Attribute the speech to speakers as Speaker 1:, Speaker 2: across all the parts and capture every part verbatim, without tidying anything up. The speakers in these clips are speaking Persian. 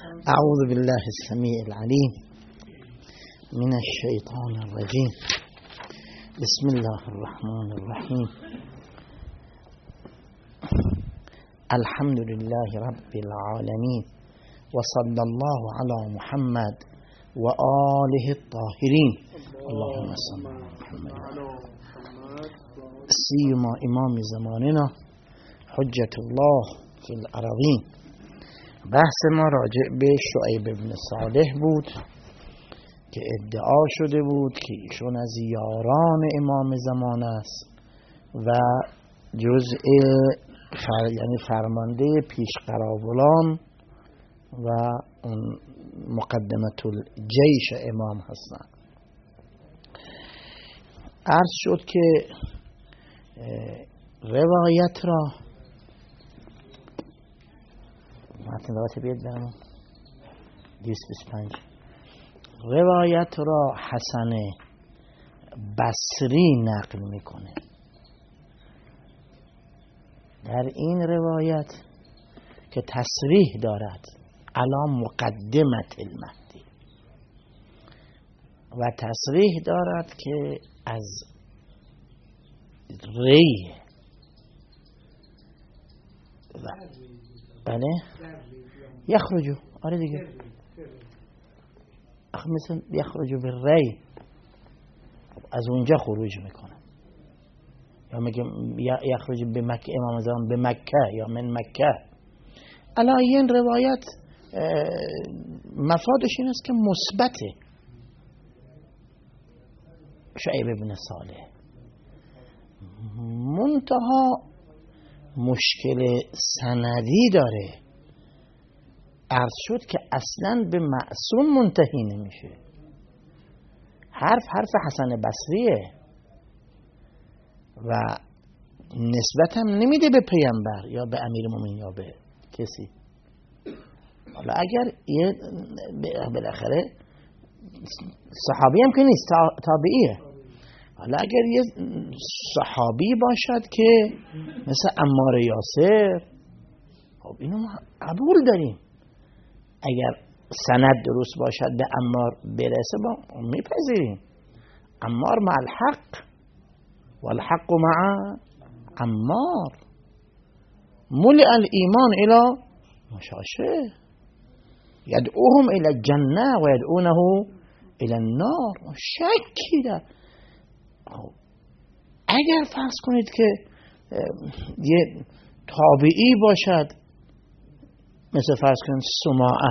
Speaker 1: أعوذ بالله السميع العليم من الشيطان الرجيم. بسم الله الرحمن الرحيم. الحمد لله رب العالمين، وصلى الله على محمد وآله الطاهرين. اللهم صل على محمد. سيما امام زماننا حجة الله في الأراضين. بحث ما راجع به شعیب بن صالح بود که ادعا شده بود که ایشون از یاران امام زمان است و جزء فر... یعنی فرمانده پیشقراولان و اون مقدمت الجیش امام هستند. عرض شد که روایت را متن روایت بیاد برمون دویست و بیست و پنج. روایت را حسن بصری نقل میکنه. در این روایت که تصریح دارد علی مقدمت المهدی و تصریح دارد که از ری و بله یخرجو آره دیگه اخ مثل یخرجو به ری از اونجا خروج میکنه، یا میگه یخرجو به مکه امام زمان به مکه یا من مکه. علا این روایت مفادش این است که مثبته. شعیب بن صالح منتها مشکل سندی داره. عرض شد که اصلا به معصوم منتهی نمیشه. حرف حرف حسن بصریه و نسبت هم نمیده به پیامبر یا به امیر مومنین یا به کسی. حالا اگر یه بالاخره صحابی هم که نیست، تابعیه. حالا اگر یه صحابی باشد که مثل عمار یاسر، خب اینو ما قبول داریم. اگر سند درست باشد به عمار برسه با میپذیریم. عمار مع الحق والحق مع عمار. ملئ الایمان الى مشاشه یدعوهم الى الجنه و یدعونه الى النار. شکی در اگر فرض کنید که یه تابعی باشد مثل فرض کنید سماعه،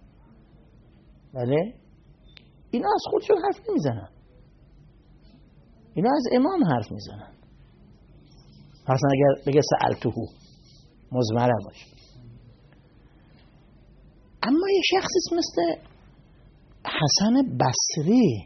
Speaker 1: بله اینا از خودشون حرف نمیزنن، اینا از امام حرف میزنن. مثلا اگر بگه سألتهو مزمره باشه. اما یه شخصی مثل حسن بصری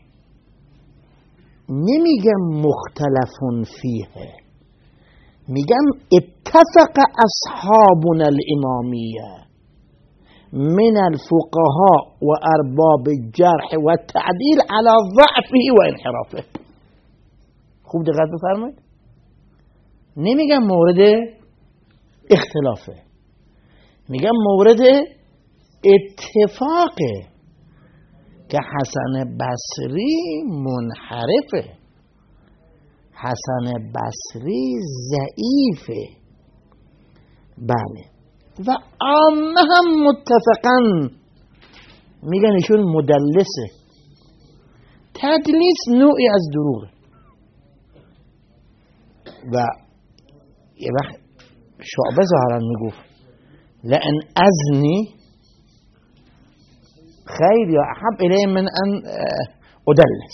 Speaker 1: نمیگم مختلفون فیه، میگم اتفق اصحابنا الامامیه من الفقهاء و ارباب الجرح و التعدیل على ضعفه و انحرافه. خوب دقت بفرمایید. نمیگم مورد اختلافه، میگم مورد اتفاقه که حسن بصری منحرفه، حسن بصری ضعیفه. بله و عامه هم متفقا میگن ایشون مدلسه. تدلیس نوعی از دروغه. و یه وقت شعبه ظاهرا میگفت لئن ازنی خیر یا احب الی من ان ادلس.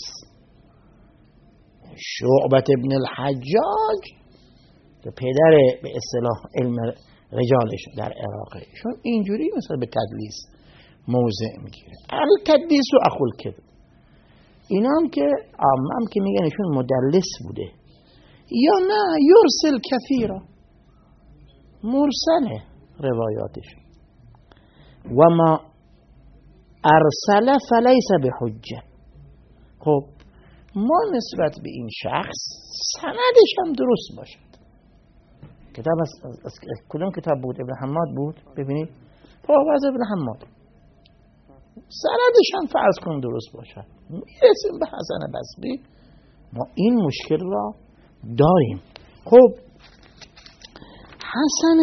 Speaker 1: شعبت ابن الحجاج که پدر به اصطلاح علم رجالش در عراقه، چون اینجوری مثلا به تدلیس موضع میگیره. التدلیس و اخول کذب. اینا هم که عامه هم که میگن ایشون مدلس بوده. یا نه یرسل کثیرا، مرسله روایاتش. و ما ارسل فلیس بحجه. خب ما نسبت به این شخص سندش هم درست باشد. کتاب از, از, از کدوم کتاب بود؟ ابن حماد بود. ببینید فاوز ابن حماد سندش هم فرض کن درست باشد، میرسیم به حسن بصری. ما این مشکل را داریم. خب حسن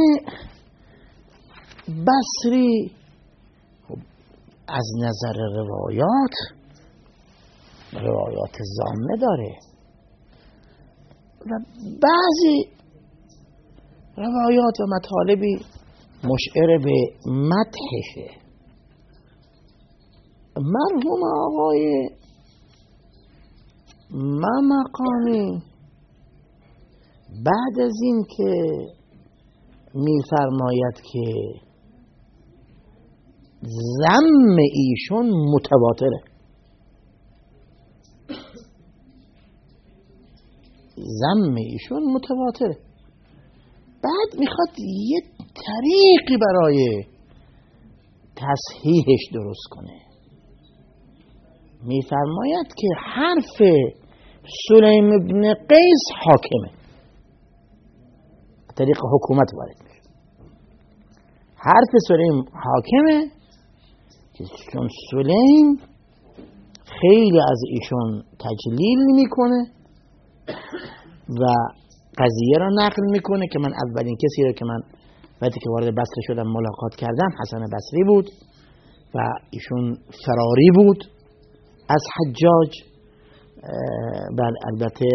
Speaker 1: بصری خب از نظر روایات روایات ضامه داره و بعضی روایات و مطالبی مشعر به مدحشه. مرحوم آقای مقامی بعد از این که میفرماید که ذم ایشون متواتره، ذم ایشون متواتره، بعد میخواد یه طریقی برای تصحیحش درست کنه. میفرماید که حرف سلیم ابن قیس حاکمه، طریق حکومت وارد میشه. حرف سلیم حاکمه که چون سلیم خیلی از ایشون تجلیل میکنه و قضیه را نقل میکنه که من اولین کسی رو که من وقتی که وارد بصره شدم ملاقات کردم حسن بصری بود و ایشون فراری بود از حجاج. بل البته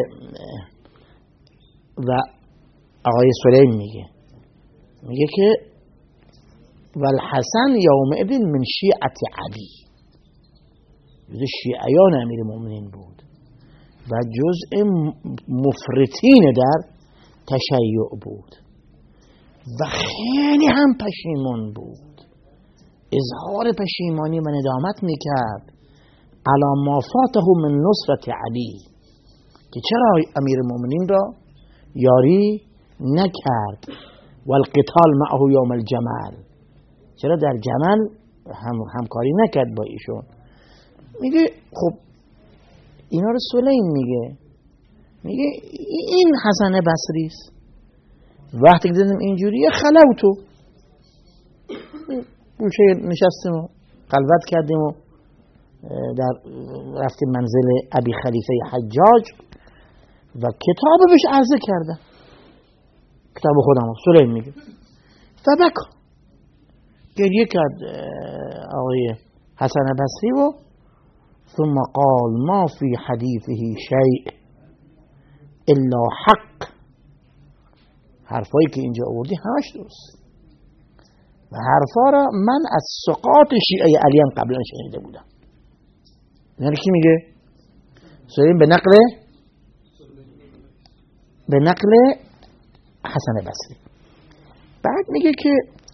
Speaker 1: و آقای سلیم میگه میگه که والحسن یومئذ من شیعت علی، جز شیعیان امیر المؤمنین بود و جزء مفرطین در تشیع بود و خیلی هم پشیمان بود، اظهار پشیمانی و ندامت میکرد علی ما فاته من نصرت علی، که چرا امیر المؤمنین را یاری نکرد و القتال معه یوم الجمل، چرا در جمل هم همکاری نکرد با ایشون. میگه خب اینا رو سلیم میگه میگه این حسن بصری است. وقتی که دیدم اینجوریه خلوتو گوشه نشستیم و خلوت کردیم و در رفتیم منزل ابی خلیفه حجاج و کتاب بهش عرضه کردم، کتاب خودم سلیم میگه فبکا، گریه کرد آقای حسن بصری و ثم قال ما فی حدیثه شیء الا حق، حرفایی که اینجا آوردی همش درست و حرفا را من از سقاط شیعه علی هم قبلا شنیده بودم. یعنی کی میگه؟ سلیم به نقل به نقل حسن بصری. بعد میگه که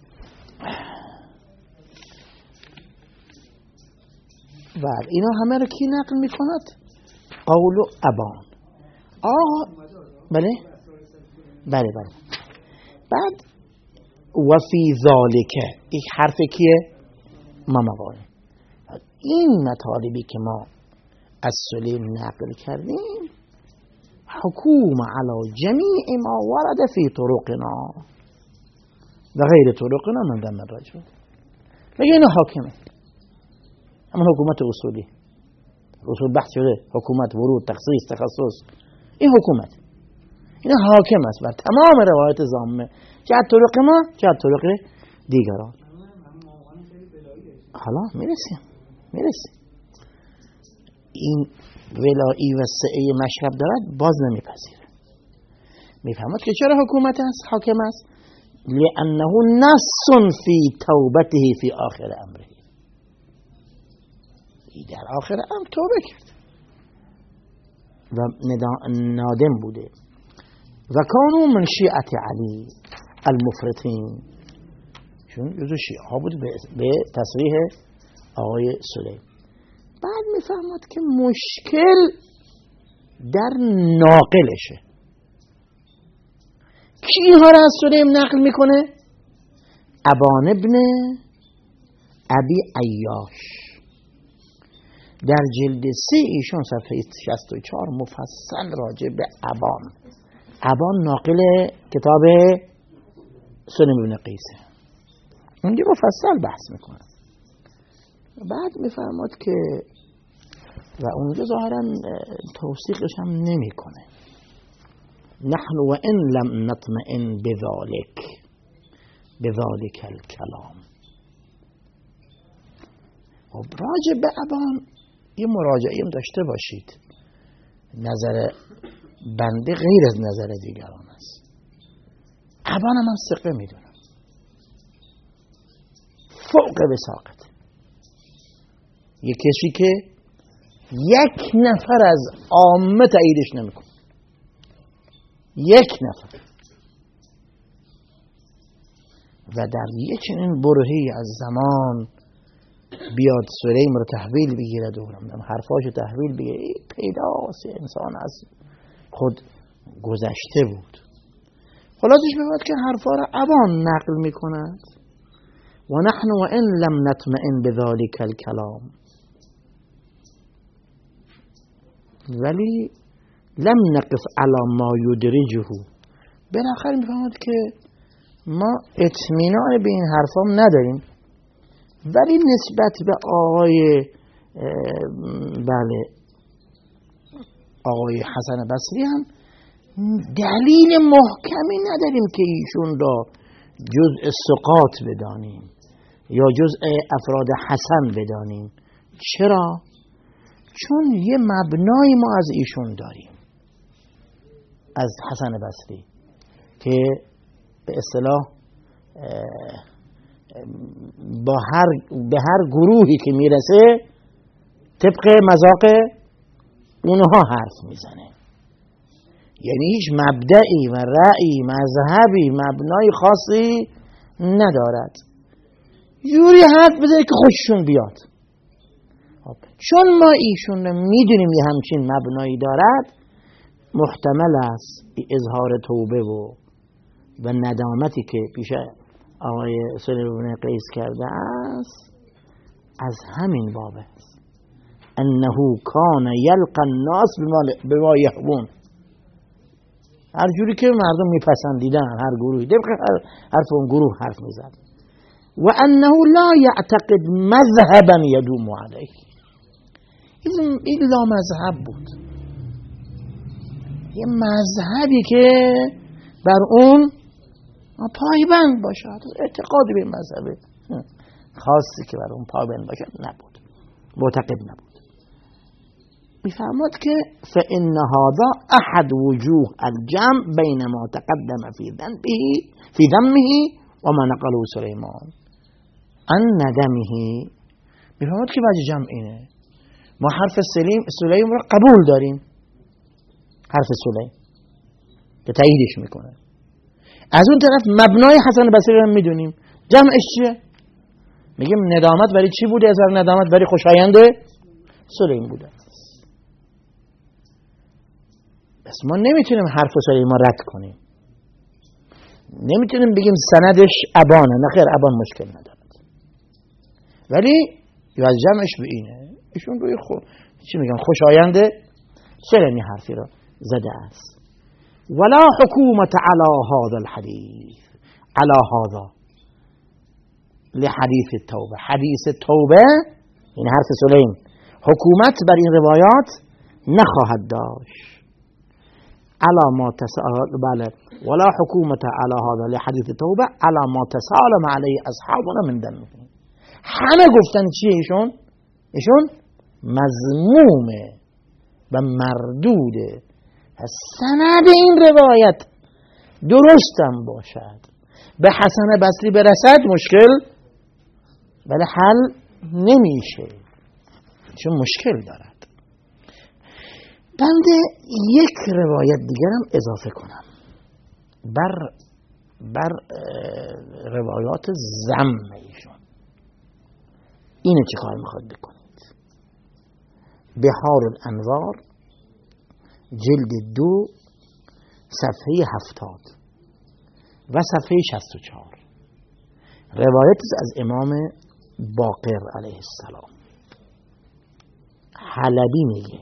Speaker 1: و اینا همه رو کی نقل میکند؟ قول ابان. آه بله بله بله. بعد و فی ذالک، این حرف کیه؟ مامقانی. این مطالبی که ما از سلیم نقل کردیم حکوم علی جمیع ما ورد فی طرقنا و غیر طرقنا من دم الرجل، میگه اینا حاکمه، همون حکومت اصولی اصول بحث شده، حکومت ورود تخصیص تخصص، این حکومت اینا حاکم است بر تمام روایت ضامه، چه از طرق ما چه از طرق دیگران. حالا میرسیم میرسیم این ولایی و سعی مشرب دارد باز نمیپذیره. میفهمد که چرا حکومت است حاکم است؟ لانه نص فی توبته فی آخر امره، در آخر امر توبه کرد و نادم بوده. و کانو من شیعت علی المفرطین، چون جزو شیعه ها بود به تصریح آقای سلیم. بعد میفهمد که مشکل در ناقلشه. کی اینها را از سلیم نقل میکنه؟ ابان ابن ابی عیاش در جلد سه ایشون صفحه شصت و چهار مفصل راجع به ابان. ابان ناقل کتاب سلیم ابن قیسه، اونجا مفصل بحث میکنه. بعد میفرماد که و اونجا ظاهرا توثیقش هم نمی کنه. نحن و ان لم نطمئن بذالک بذالک الکلام. و راجع به ابان یه مراجعه هم داشته باشید، نظر بنده غیر از نظر دیگران است. ابان هم ثقه میدونم، فوق وثاقت، یه کسی که یک نفر از عامه تاییدش نمیکنه، یک نفر، و در یه چنین برهی از زمان بیاد سلیم رو تحویل بگیره، دورم حرفاشو تحویل بگیره، پیداست انسان از خود گذشته بود. خلاصش میاد که حرفا رو ابان نقل میکند. و نحن و ان لم نطمئن بذالک الکلام، ولی لم نقف علی ما یدرجه. بالاخره میفهمد که ما اطمینان به این حرفام نداریم، ولی نسبت به آقای بله آقای حسن بصری هم دلیل محکمی نداریم که ایشون را جزء ثقات بدانیم یا جزء افراد حسن بدانیم. چرا؟ چون یه مبنای ما از ایشون داریم، از حسن بصری، که به اصطلاح با هر به هر گروهی که میرسه طبق مذاق اونها حرف میزنه. یعنی هیچ مبدعی و رأی مذهبی مبنای خاصی ندارد، جوری حرف بزنه که خوششون بیاد. چون ما ایشون میدونیم یه همچین مبنایی دارد، محتمل است اظهار توبه و و ندامتی که پیش آقای سلیم بن قیس کرده است از همین باب است. انه کان یلقى الناس بما یحبون، هر جوری که مردم میپسندیدن، هر گروهی طبق حرف اون گروه حرف میزد. و انه لا یعتقد مذهبا یدوم علیه، این لا مذهب بود، یه مذهبی که بر اون پایبند باشد، اعتقادی به مذهب خاصی که بر اون پایبند باشد نبود، معتقد نبود. میفرماد که فإن هذا احد وجوه الجمع بین ما تقدم فی ذنبه فی ذمه و ما نقله سلیمان عن ندمه. میفرماد که وجه جمع اینه، ما حرف سلیم سلیم رو قبول داریم، حرف سلیم که تاییدش میکنه، از اون طرف مبنای حسن بصری رو میدونیم. جمعش چیه؟ میگیم ندامت برای چی بوده؟ از ندامت برای خوشاینده سلیم بوده. بس ما نمیتونیم حرف سلیم رو رد کنیم، نمیتونیم بگیم سندش ابانه، نه خیر، ابان مشکل ندارد، ولی یا از جمعش به اینه، ایشون روی خود چی میگن خوشاینده سلیمی حرفی رو زده است. ولا حکومت علی هذا الحدیث علی هذا لحدیث التوبه، حدیث توبه این حرف سلیم، حکومت بر این روایات نخواهد داشت. علی ما تسال بله ولا حکومت علی هذا لحدیث توبه علی ما تسالم علیه اصحابنا من دمه. همه گفتن چیه ایشون؟ ایشون مذمومه و مردوده. سند این روایت درستم باشد به حسن بصری برسد مشکل ولی حل نمیشه، چون مشکل دارد. بنده یک روایت دیگرم اضافه کنم بر بر روایات ذم ایشون. اینه چه کار میخواد بکنید؟ بحار الانوار جلد دو صفحه هفتاد و صفحه شصت و چهار، روایت از امام باقر علیه السلام. حلبی میگه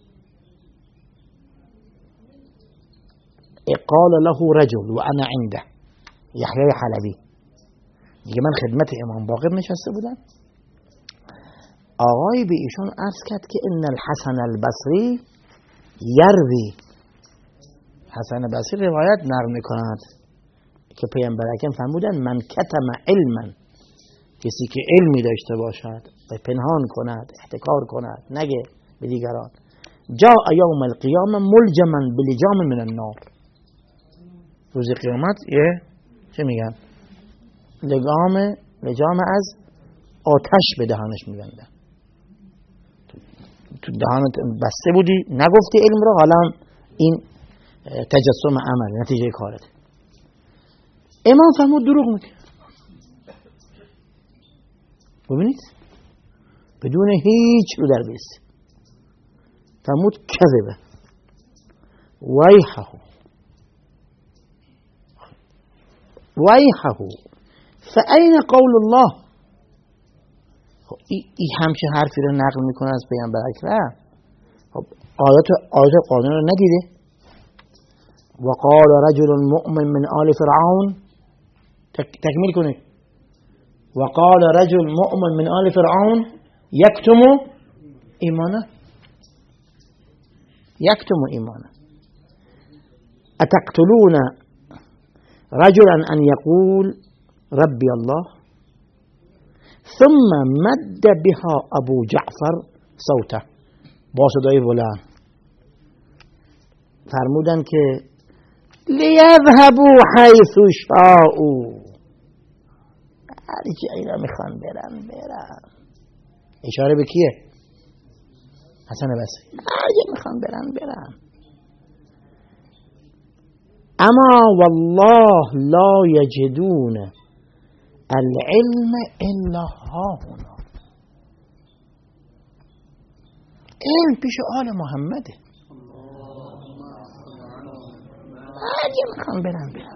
Speaker 1: قال له رجل و انا عنده، یحیی حلبی میگه من خدمت امام باقر نشسته بودم، آقای به ایشون عرض کرد که ان الحسن البصری یروی، حسن بصری روایت نقل میکند که پیامبر اکرم فرمودن من کتم علما، کسی که علمی داشته باشد و پنهان کند، احتکار کند، نگه به دیگران، جاء یوم القیامه ملجما بلجام من النار، روز قیامت یه چه میگن لگام لجام از آتش به دهانش میبندن. تو دهانت بسته بودی نگفتی علم رو، حالا این تجسم عمل نتیجه کارت. امام فرمود دروغ میگه. ببینید بدون هیچ رو در بیست فرمود کذبه ویحه ویحه فاین قول الله. این ای همچه حرفی رو نقل میکنه از پیامبر اکرم. خب آیات آیات قرآن رو ندیده؟ وقال رجل مؤمن من آل فرعون، تکمیل کنید. وقال رجل مؤمن من آل فرعون یکتم ایمانه یکتم ایمانه اتقتلون رجلا ان يقول ربي الله ثم مد بها ابو جعفر صوته، با صدای بلند فرمودن که لیذهبوا حیث شاءوا، هر جایی را میخوان برن برن. اشاره به کیه؟ حسن بصری. هر جایی میخوان برن برن. اما والله لا یجدون العلم الا ها هنا. علم پیش آل محمده، هر جایی میخوان برن برن.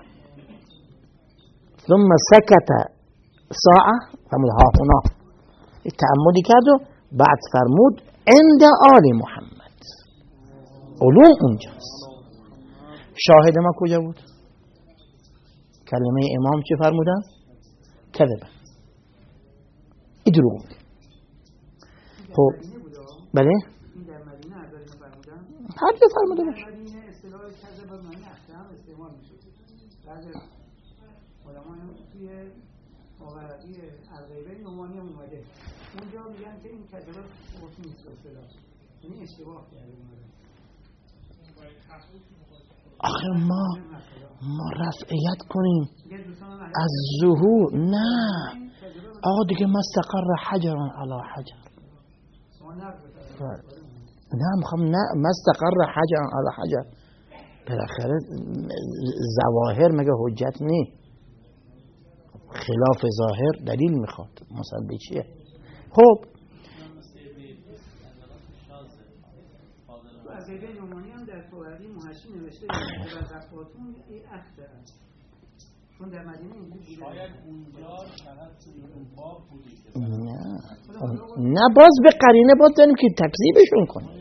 Speaker 1: ثم سکت ساعه فرمود ها هنا، تعمدی کرد و بعد فرمود عند آل محمد، علوم اونجاست. شاهد ما کجا بود؟ کلمه امام چه فرمودن؟ کذبه، ای دروغ میگه. خب بله هر جا فرموده باشه.
Speaker 2: ماوردی الغیبه نومانی هم اومده اونجا میگن که این کذبه خصوصی نیست اصطلاح، یعنی اشتباه کرده اومده.
Speaker 1: آخه ما ما رفعیت کنیم از ظهور. نه آقا دیگه مستقر حجران علی حجر. نه میخوام نه مستقر حجران علی حجر. بالاخره ظواهر مگه حجت نی؟ خلاف ظاهر دلیل میخواد. مثلا به چیه؟ خب
Speaker 2: از ایده نومانی هم در فوردی محشی نوشته در زفاتون ای اخته چون در مدینه اینجوری شاید اونجا باب بودی.
Speaker 1: نه نه باز به قرینه باز داریم که تکذیبشون کنیم.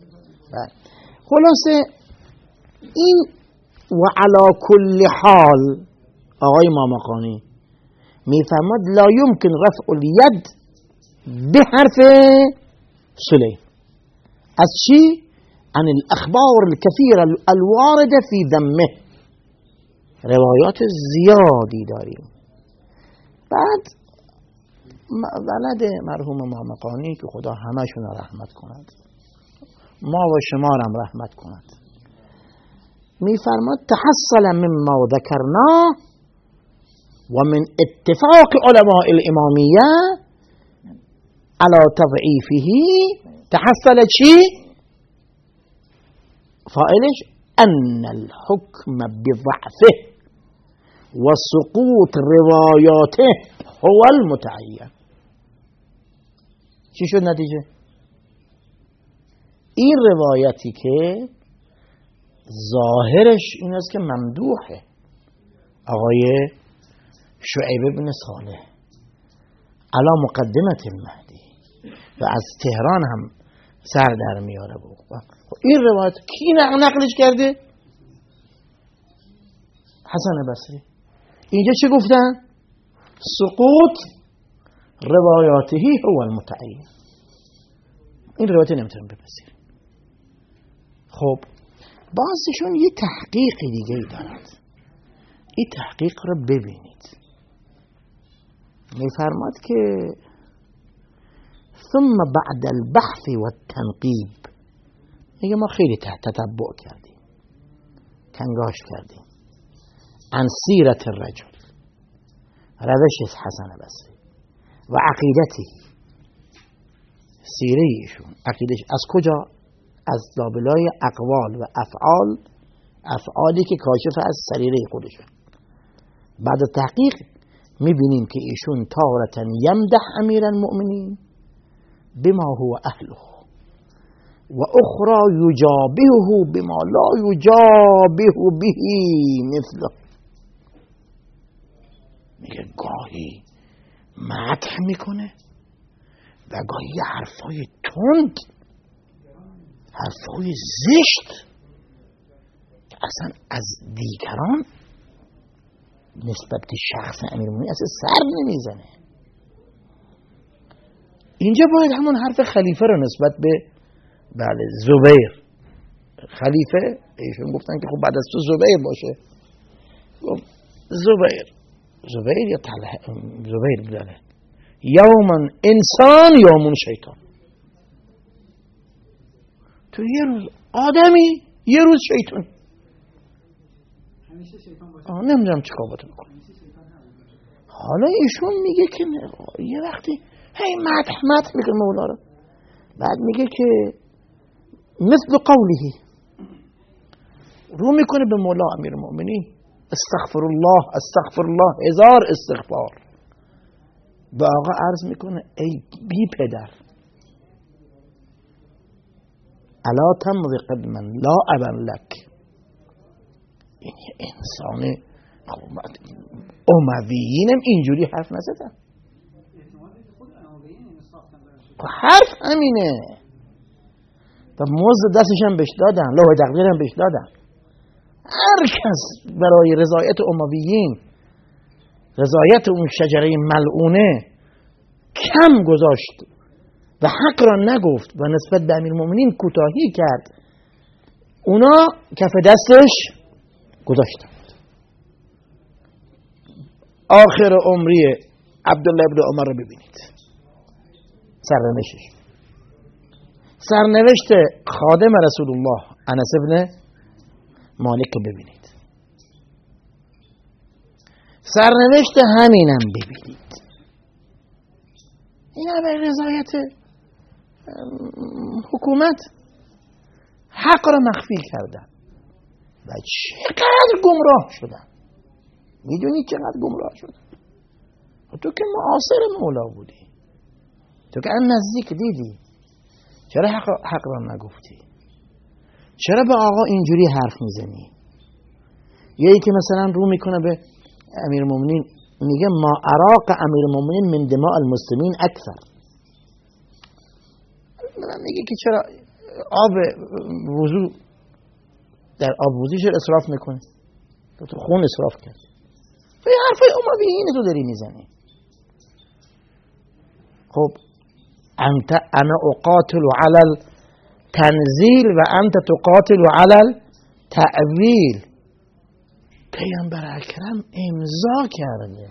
Speaker 1: خلاصه این و علا کل حال آقای مامقانی میفرماد لا يمكن رفع الید به حرف سلیم. از چی؟ عن الاخبار الكثيرة الوارده في ذمه. روایات زیادی داریم. بعد ولد مرحوم مامقانی که خدا همشون رحمت کند، ما و شما هم رحمت کند، میفرماد تحصل مما ذکرنا و من اتفاق علماء الامامیه على تضعیفه. تحصل چی؟ فائلش ان الحكم بضعفه و سقوط روایاته هو المتعین. چی شد نتیجه؟ این روایتی که ظاهرش این است که ممدوحه، آقای شعیب بن صالح علا مقدمت المهدی و از تهران هم سر در میاره بود. این روایت کی نقلش کرده؟ حسن بصری. اینجا چه گفتن؟ سقوط روایاته هو المتعین. این روایت نمیتونیم بپذیریم. خب بعضیشون یه تحقیق دیگه ای دارد. این تحقیق رو ببینید. میفرماد که ثم بعد البحث والتنقیب، میگه ما خیلی تتبع کردیم، کنگاش کردیم عن سیرت الرجل، روش حسن بصری و عقیدتی، سیره ایشون، عقیدش از کجا؟ از لابلای اقوال و افعال، افعالی که کاشف از سریره خودشه. بعد تحقیق میبینیم که ایشون تارة یمدح امیر المؤمنین بما هو اهله و اخرى یجابهه بما لا یجابه به مثله. میگه گاهی مدح میکنه و گاهی حرفای تند، حرفای زشت که اصلا از دیگران نسبت به شخص امیرالمومنین اصلا سر نمیزنه. اینجا باید همون حرف خلیفه رو نسبت به بله زبیر، خلیفه ایشون گفتن که خب بعد از تو زبیر باشه، گفت زبیر زبیر یا طلحه، زبیر بودنه، یومن انسان یومن شیطان، تو یه روز آدمی یه روز شیطان. آه نمیدونم چی کار بکنم. حالا ایشون میگه که یه وقتی هی مدح مدح میکنه مولا رو، بعد میگه که مثل قوله، رو میکنه به مولا امیر المؤمنین استغفر الله استغفر الله، هزار استغفار. به آقا عرض میکنه ای بی پدر، الا تمضی قدما لا ابا لک. این یه انسان امویینم اینجوری حرف نزدن، حرف همینه. و مزد دستش هم بهش دادن، لوح تقدیر هم بهش دادن. هر کس برای رضایت امویین، رضایت اون شجره ملعونه کم گذاشت و حق را نگفت و نسبت به امیرالمومنین کوتاهی کرد، اونا کف دستش گذاشتن. آخر عمری عبدالله ابن عمر رو ببینید، سرنوشتش، سرنوشت خادم رسول الله انس ابن مالک رو ببینید، سرنوشت همینم ببینید. اینا به رضایت حکومت حق را مخفی کردن و چقدر گمراه شدن. میدونی چقدر گمراه شدن؟ تو که معاصر مولا بودی، تو که نزدیک دیدی، چرا حق, حق را نگفتی؟ چرا به آقا اینجوری حرف میزنی؟ یکی که مثلا رو میکنه به امیرالمومنین میگه ما اراق امیرالمومنین من دماء المسلمین اکثر. میگه که چرا آب وضو در آب وضو چرا اسراف میکنه؟ تو خون اسراف کرد. تو حرفای امویین تو داری میزنی. خب انت انا اقاتل على التنزیل و انت تقاتل على التأویل. پیامبر اکرم امضا کرده.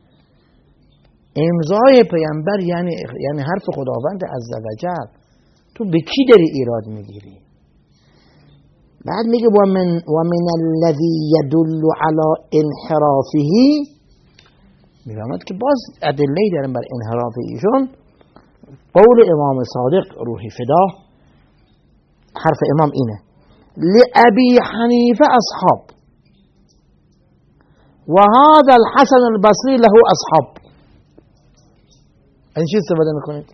Speaker 1: امضای پیامبر یعنی یعنی حرف خداوند عزوجل. تو به کی داری ایراد میگیری؟ بعد میگه و من و من الذی يدل على انحرافه، میگه که باز ادله دارن بر انحراف ایشون. قول امام صادق روحی فدا، حرف امام اینه لأبی حنیفه اصحاب و هذا الحسن البصری له اصحاب. این چی استفاده میکنید؟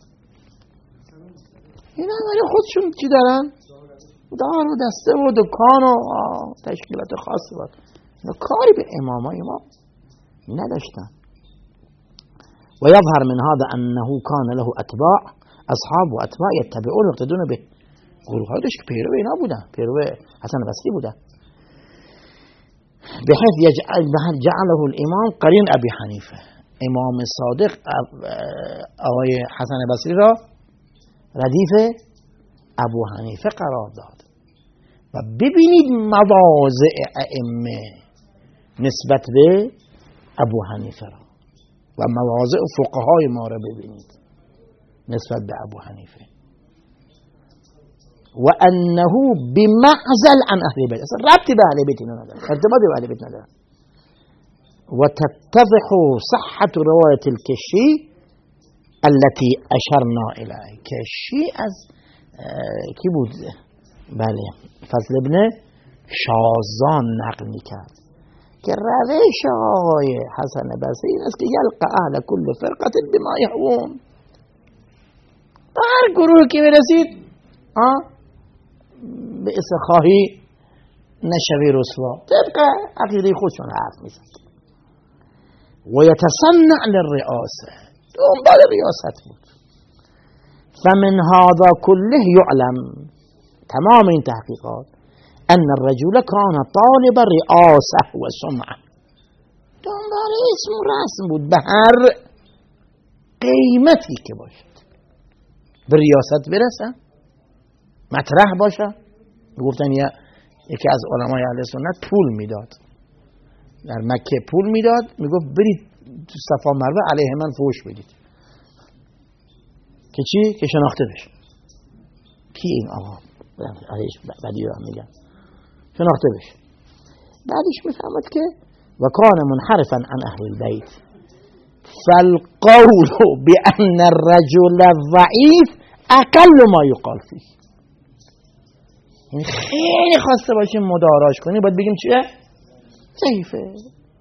Speaker 1: اینا برای خودشون چی دارن؟ دار و دسته و دکان و تشکیلات خاصی بود. اینا کاری به امامای ما نداشتن. و یظهر من هذا انه کان له اتباع، اصحاب و اتباع یتبعون یقتدون به. گروه های داشت که پیرو اینا بودن، پیرو حسن بصری بودن. بحيث يجعل جعله الامام قرین ابی حنیفه. امام صادق آقای حسن بصری را ردیف ابو حنیفه قرار داد. و ببینید مواضع ائمه نسبت به ابو حنیفه را و مواضع فقهای ما را ببینید نسبت به ابو حنیفه. و انه بمعزل عن اهل بیت، اصلا ربطی به اهل بیت نداره، ارتباطی به اهل بیت نداره. و تتضح صحت روایت الکشی التي اشرنا الیه. کشی از کی بود؟ بله فضل ابن شازان نقل میکرد که روش آقای حسن بصری این است که یلقى اهل کل فرقه بما یهوون، هر گروه که برسید به اسخاهی نشوی رسوا، طبق عقیده خودشون حرف میزد. و یتصنع للرئاسه، دنبال ریاست بود. فمن هذا كله يعلم، تمام این تحقیقات، ان الرجل كان طالب رئاسه و سمعه، دنبال اسم و رسم بود به هر قیمتی که باشد، به ریاست برسه، مطرح باشه. گفتن یکی از علمای اهل سنت پول میداد، در مکه پول میداد، میگفت برید تو صفا مروه علیه من فوش بدید که چی؟ که شناخته بشه. کی این آقا؟ علیهش بدی رو میگن شناخته بشه. بعدش میفهمد که و کان منحرفا عن اهل البیت فالقول بان الرجل ضعیف اقل ما یقال فیه. این خیلی خواسته باشیم مداراش کنی باید بگیم چیه؟ ضعیفه.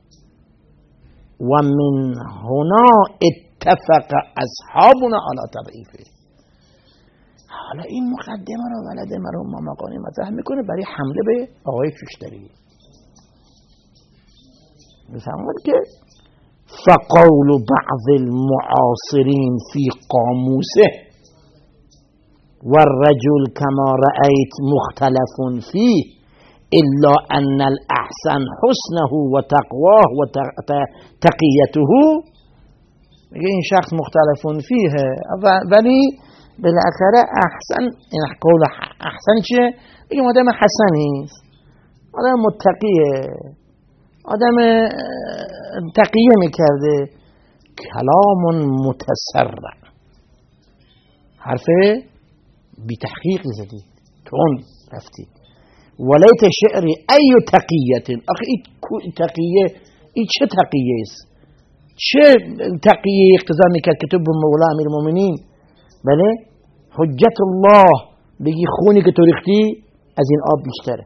Speaker 1: و من هنا اتفق اصحابنا على تضعیفه. حالا این مقدمه رو ولد مرحوم ماماقانی مطرح میکنه برای حمله به آقای کشتری. میفهمون که فقول بعض المعاصرین فی قاموسه والرجل كما رأيت مختلف فيه إلا أن الأحسن حسنه وتقواه وتقيته. میگه این شخص مختلف فیه ولی بالاخره احسن، این قول احسن چیه؟ میگه آدم حسنی است، آدم متقیه، آدم تقیه میکرده. کلام متسرع، حرفه بی تحقیق زدی، تون رفتی. ولیت شعری ای تقییت، آخه این تقییه این چه تقییه است؟ چه تقییه اقتضا میکرد که تو به مولا امیر المؤمنین بله حجت الله بگی خونی که تو ریختی از این آب بیشتره؟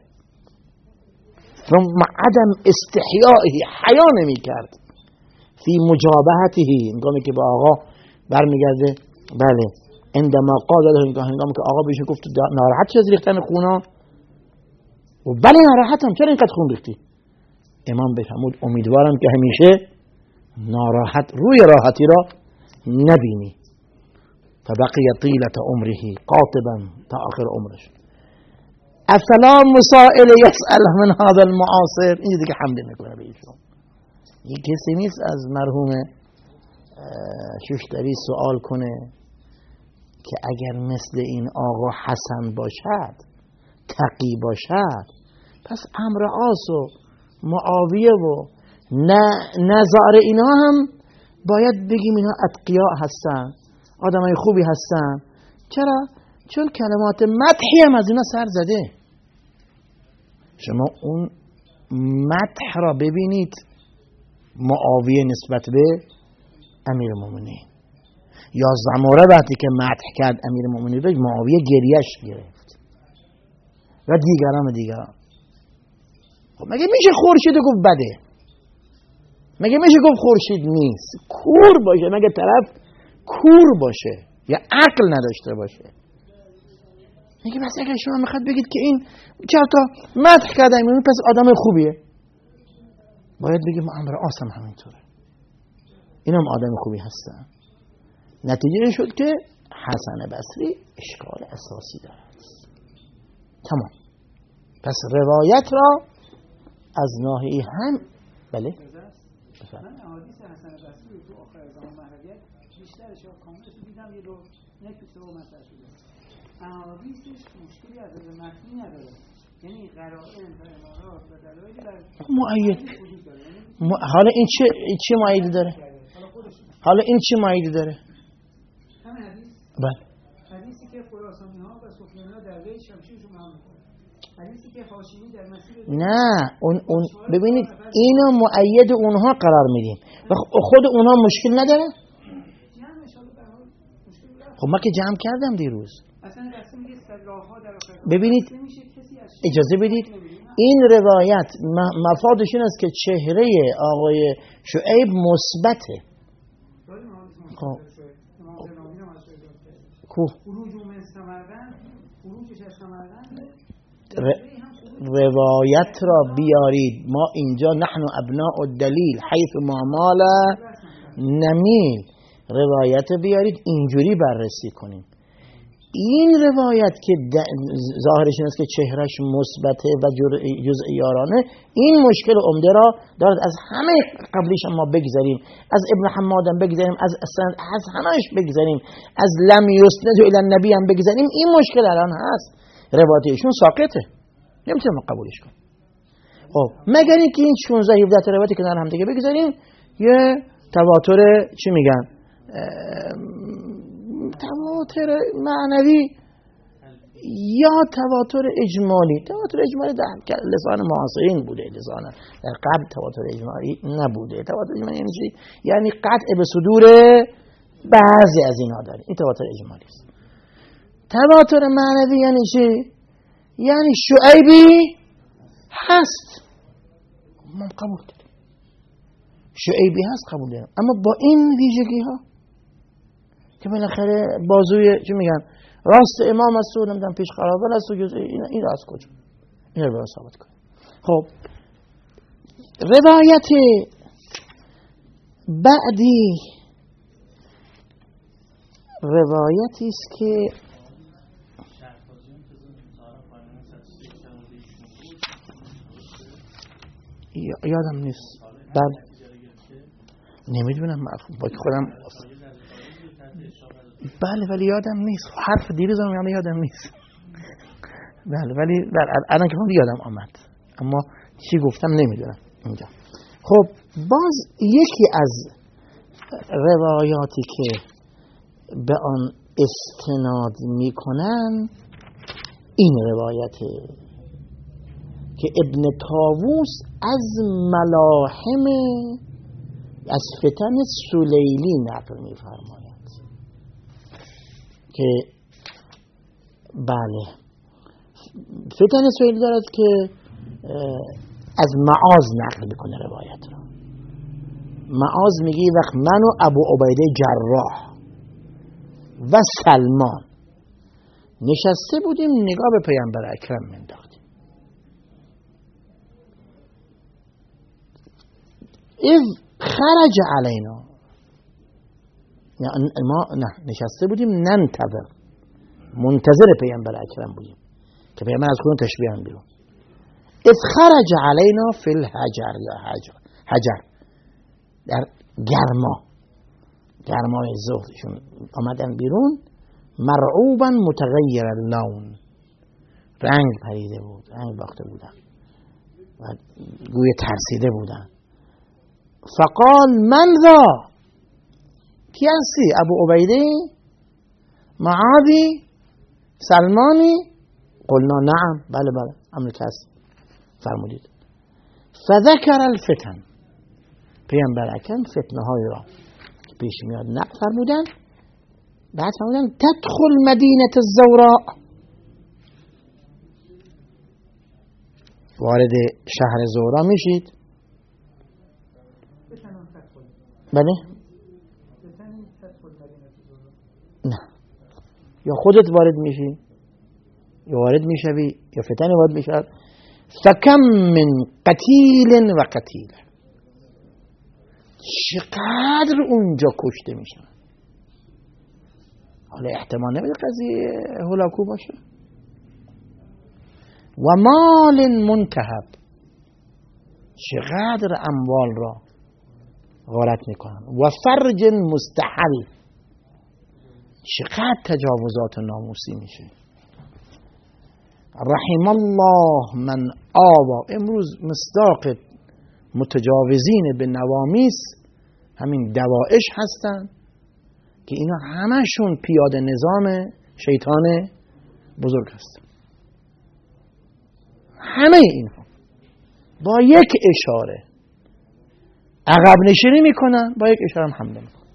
Speaker 1: ثم عدم استحیائه، حیا نمیکرد فی مجابهته، هنگامی که با آقا برمیگرده بله عندما قال له، هنگامی که آقا بهش گفت ناراحت شدی از ریختن خونا و بله ناراحتم، چرا اینقدر خون ریختی؟ امام بفرمود امیدوارم که همیشه ناراحت روی راحتی را نبینی. فبقی طیلة عمره قاطبا، تا آخر عمرش. افلا مسائل یسأل من هذا المعاصر، این دیگه حمله میکنه به ایشون. این کسی نیست از مرحوم شوشتری سوال کنه که اگر مثل این آقا حسن باشد، تقی باشد، پس عمرو عاص و معاویه و نزار اینا هم باید بگیم اینا اتقیا هستن، آدمای خوبی هستن. چرا؟ چون کلمات مدحی هم از اینا سر زده. شما اون مدح را ببینید معاویه نسبت به امیر المؤمنین، یا زماره وقتی که مدح کرد امیر المؤمنین رو معاویه گریش گرفت و دیگران و دیگران. خب مگه میشه خورشید گفت بده؟ مگه میشه گفت خورشید نیست؟ کور باشه، مگه طرف کور باشه یا عقل نداشته باشه؟ میگه بس اگر شما میخواد بگید که این چرا تا مدح کرده این پس آدم خوبیه، باید بگیم عمرو عاص هم همینطوره، این هم آدم خوبی هستن. نتیجه شد که حسن بصری اشکال اساسی دارد. تمام. پس روایت را از ناحیه هم بله
Speaker 2: من احادیث حسن بصری تو آخر زمان مهدویت بیشترش رو کاملش دیدم، یه دو نه که سه مطرح شده احادیثش مشکلی از نظر متنی نداره، یعنی قرائن و امارات و دلایلی بر
Speaker 1: مؤید. حالا این چه چه مؤیدی داره؟ حالا این چه مؤیدی داره؟
Speaker 2: همین حدیث.
Speaker 1: بله.
Speaker 2: حدیثی که خراسانی‌ها و سفیانی‌ها در وی شمشیرشون هم می‌کنن. حدیثی که حاشیه‌ای در مسیر
Speaker 1: نه اون اون ببینید اینو مؤید اونها قرار میدیم و خود اونها مشکل نداره؟ خب ما که جمع کردم دیروز. ببینید اجازه بدید این روایت مفادش این است که چهره آقای شعیب مثبته. خب کو روایت را بیارید، ما اینجا نحن ابناء الدلیل حیث ما مال نمیل، روایت بیارید اینجوری بررسی کنیم. این روایت که ظاهرش این است که چهرش مثبته و جزئیارانه، این مشکل عمده را دارد. از همه قبلیش ما بگذاریم، از ابن حمادم بگذاریم، از اصلا از همهش بگذاریم، از لم یسند الی النبی هم بگذاریم، این مشکل الان هست، روایت ایشون ساقطه، نمیتونیم قبولش کنیم. خب مگر اینکه این شانزده هفده تا روایتی که کنار هم دیگه بگذاریم یه تواتر چی میگن تواتر معنوی یا تواتر اجمالی. تواتر اجمالی در لسان معاصرین بوده، لسان در قبل تواتر اجمالی نبوده. تواتر اجمالی یعنی چی؟ یعنی قطع به صدور بعضی از اینا داره، این تواتر اجمالی است. تواتر معنوی یعنی چی؟ یعنی شعیبی هست، ما قبول داریم، شعیبی هست قبول داریم، اما با این ویژگی ها که بالاخره بازوی چی میگن راست امام است و نمیدونم پیش خرابل است و این این راست کجا، این رو باید ثابت کنیم. خب روایت بعدی روایتی است که یادم نیست، بله نمیدونم با خودم، بله ولی یادم نیست، حرف دیروزم یعنی یادم نیست. بله ولی بله الان که یادم آمد، اما چی گفتم نمیدونم اینجا. خب باز یکی از روایاتی که به آن استناد میکنن این روایته که ابن طاووس از ملاحم از فتن سلیلی نقل میفرماید که بله فتن سلیلی دارد که از معاذ نقل میکنه روایت را. معاذ میگه وقت من و ابو عبیده جراح و سلمان نشسته بودیم نگاه به پیامبر اکرم مینداختیم، اذ خرج علینا، ما نه نشسته بودیم ننتظر، منتظر پیامبر اکرم بودیم که پیامبر از خونه تشبیه بیرون. اذ خرج علینا فی الحجر یا حجر حجر در گرما، گرمای ظهرشون آمدن بیرون، مرعوبا متغیر اللون، رنگ پریده بود، رنگ باخته بودن و گوی ترسیده بودن. فقال من ذا، کی هستی؟ ابو عبیده، معاذی، سلمانی؟ قلنا نعم، بله بله امر کس فرمودید. فذکر الفتن، پیامبر اکرم فتنه های را که پیش میاد نقل فرمودن. بعد فرمودن تدخل مدینه الزوراء، وارد شهر زورا میشید. بله نه، یا خودت وارد میشی یا وارد میشوی یا فتن وارد میشود. فکم من قتیل و قتیل، چقدر اونجا کشته میشن. حالا احتمال نمیده قضیه هلاکو باشه. و مال منتهب، چقدر اموال را غارت میکنن. و فرج مستحل، چقدر تجاوزات ناموسی میشه. رحم الله من آوا. امروز مصداق متجاوزین به نوامیس همین دوائش هستن که اینا همشون پیاده نظام شیطان بزرگ هستن. همه اینها با یک اشاره عقب نشینی میکنن، با یک اشاره هم حمله میکنن.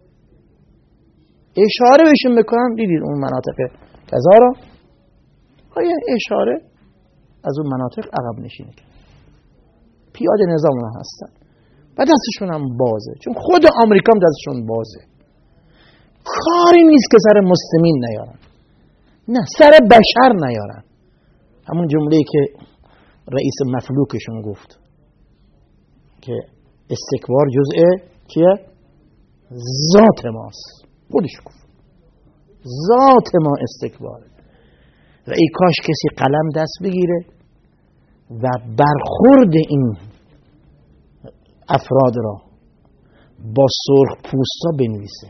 Speaker 1: اشاره بهشون میکنن، دیدید اون مناطق کذا را با یک اشاره از اون مناطق عقب نشینی کنن. پیاده نظام هم هستن و دستشون هم بازه، چون خود آمریکا هم دستشون بازه. کاری نیست که سر مسلمین نیارن، نه سر بشر نیارن. همون جمله‌ای که رئیس مفلوکشون گفت که استکبار جزء چیه؟ ذات ماست. خودش گفت ذات ما استکباره. و ای کاش کسی قلم دست بگیره و برخورد این افراد را با سرخ پوستا بنویسه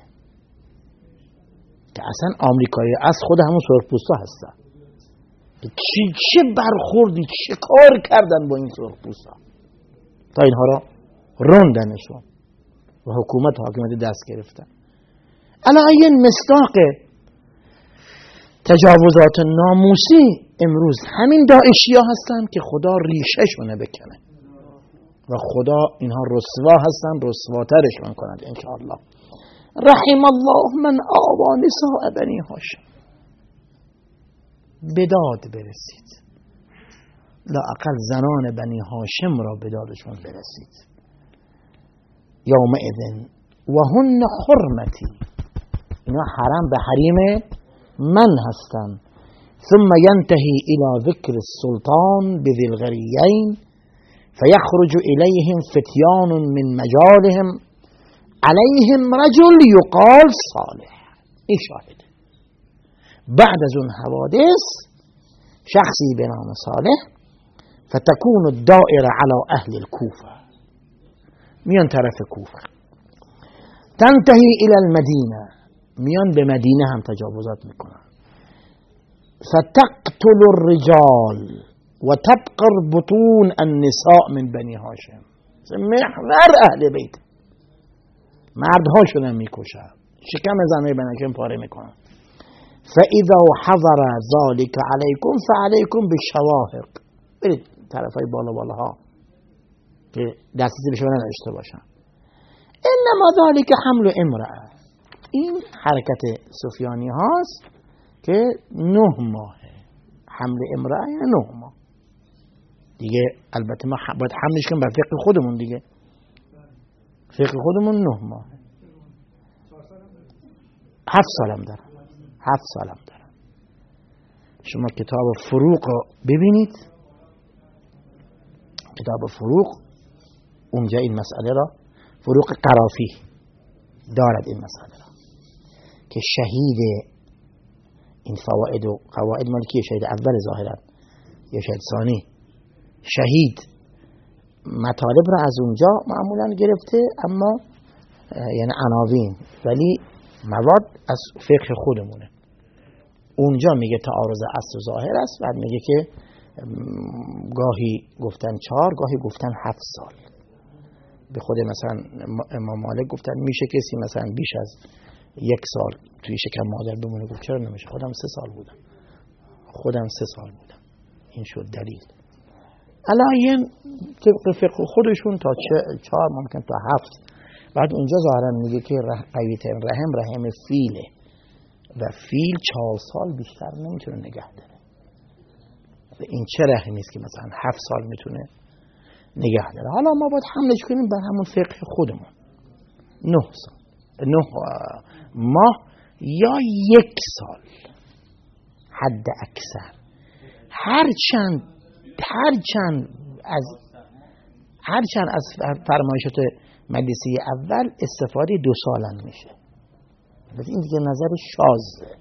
Speaker 1: که اصلا آمریکایی از خود همون سرخ پوستا هستن. چی چه برخوردی، چه کار کردن با این سرخ پوستا تا اینها را روندنشون و حکومت حاکمیت دست گرفتن. الان این مصداق تجاوزات ناموسی امروز همین داعشی ها هستن که خدا ریشه شونه بکنه و خدا اینها رسوا هستن، رسواترشون کند انشاءالله. رحم الله من آوا نساء بنی هاشم. بداد برسید، لااقل زنان بنی هاشم را بدادشون برسید. یومئذ و هن حرمتی، اینا حرم به حریم من هستن. ثم ينتهي الى ذكر السلطان بذي الغريين فيخرج إليهم فتيان من مجالهم عليهم رجل يقال صالح. این شاهد بعد از اون حوادث شخصی به نام صالح فتكون الدائره على اهل الكوفه، میان طرف کوفه. تنتهي الى المدینه، میان به مدینه هم تجاوزات میکنن. فتقتل الرجال و تبقر بطون النساء من بنی هاشم. محور اهل بیت، مردهاشون هم میکشن، شکم زنهای بنی هاشم پاره میکنن. فاذا حضر ذلك علیکم فعلیکم بالشواهق. برید طرف های بالا بالا ها که دسترسی به شما نداشته باشن. انما ذلك حمل امرأه. این حرکت سفیانی هاست که نه ماهه. حمل امرأه یعنی نه ماه دیگه. البته ما باید حملش کنیم بر فقه خودمون دیگه. فقه خودمون نه ماه. هفت سالم دارم. هفت سالم دارم. شما کتاب فروق رو ببینید، کتاب فروق اونجا این مسئله را، فروق قرافی دارد این مسئله را که شهید این فوائد و قواعد مالکیه، شهید اول ظاهرا یا شهید ثانی، شهید مطالب را از اونجا معمولا گرفته، اما یعنی عناوین، ولی مواد از فقه خودمونه. اونجا میگه تعارض اصل و ظاهر است، بعد میگه که گاهی گفتن چهار، گاهی گفتن هفت سال. به خود مثلا امام مالک گفتن میشه کسی مثلا بیش از یک سال توی شکم مادر بمونه؟ گفت چرا نمیشه؟ خودم سه سال بودم خودم سه سال بودم این شد دلیل. الان طبق فقه خودشون تا چهار، ممکن تا هفت. بعد اونجا ظاهرا میگه که قوی ترین رحم رحم فیله و فیل چهار سال بیشتر نمیتونه نگه داره. این چه رحمی است که مثلا هفت سال میتونه نگه داره؟ حالا ما باید حملش کنیم بر همون فقه خودمون. نه سال، نه ماه یا یک سال حد اکثر. هرچند هرچند از هرچند از فرمایشات مجلسی اول استفاده دو سالن میشه، ولی این دیگه نظر شاذه.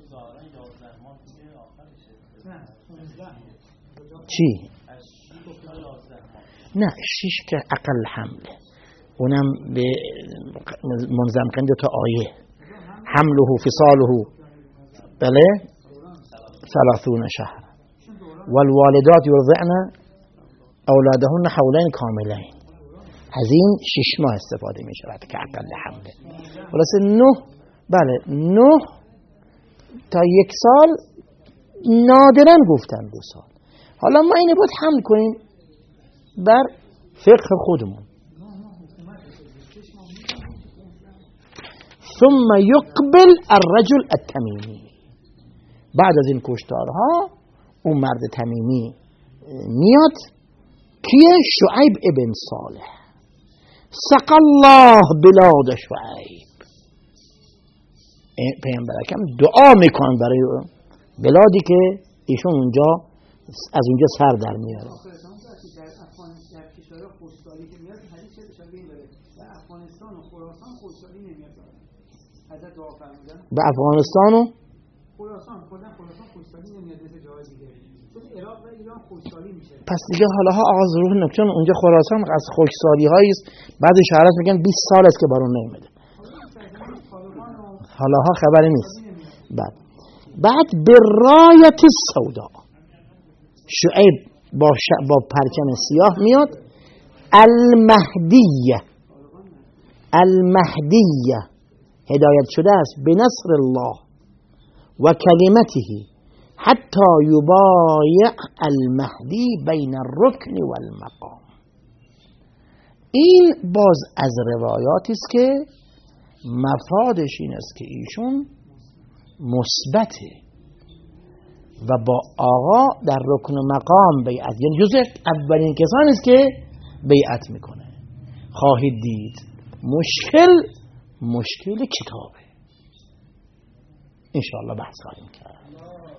Speaker 1: چی؟ نه شش که اقل حمله، اونم به منظم کنده تا آیه حمله فصاله بله ثلاثون شهر والوالدات یرضعن اولادهن حولین کاملین. از این شش ماه استفاده می شود که اقل حمله. خلاص نه، بله نه تا یک سال، نادرا گفتن دو سال. حالا ما اینو باید حمل کنیم بر فقه خودمون. ثم يقبل الرجل التمیمی. بعد از این کشتارها اون مرد تمیمی میاد، کیه؟ شعیب ابن صالح. سقى الله بلاد شعیب. پیامبر اکرم دعا میکن برای بلادی که ایشون اونجا از اونجا سر در میاره. به افغانستان و
Speaker 2: خراسان خودم خراسان خوشحالی نمیاد مثل جای دیگه، چون عراق و ایران خوشحالی میشه.
Speaker 1: پس دیگه حالا ها آغاز روح نکتون اونجا خراسان از خوشحالی هایی است. بعد شهرات میگن بیست سال است که بارون نمیده. حالا ها خبری نیست. بعد بعد به رایت سودا شعیب با ش... با پرچم سیاه میاد. المهدیه، المهدیه هدایت شده است به نصر الله و کلمته حتی یبایع المهدی بین الرکن و المقام. این باز از روایاتی است که مفادش این است که ایشون مثبته و با آقا در رکن و مقام بیعت، یعنی جزء اولین کسانی است که بیعت میکنه. خواهید دید مشکل مشکل کتابه. انشاءالله بحث خواهیم کرد.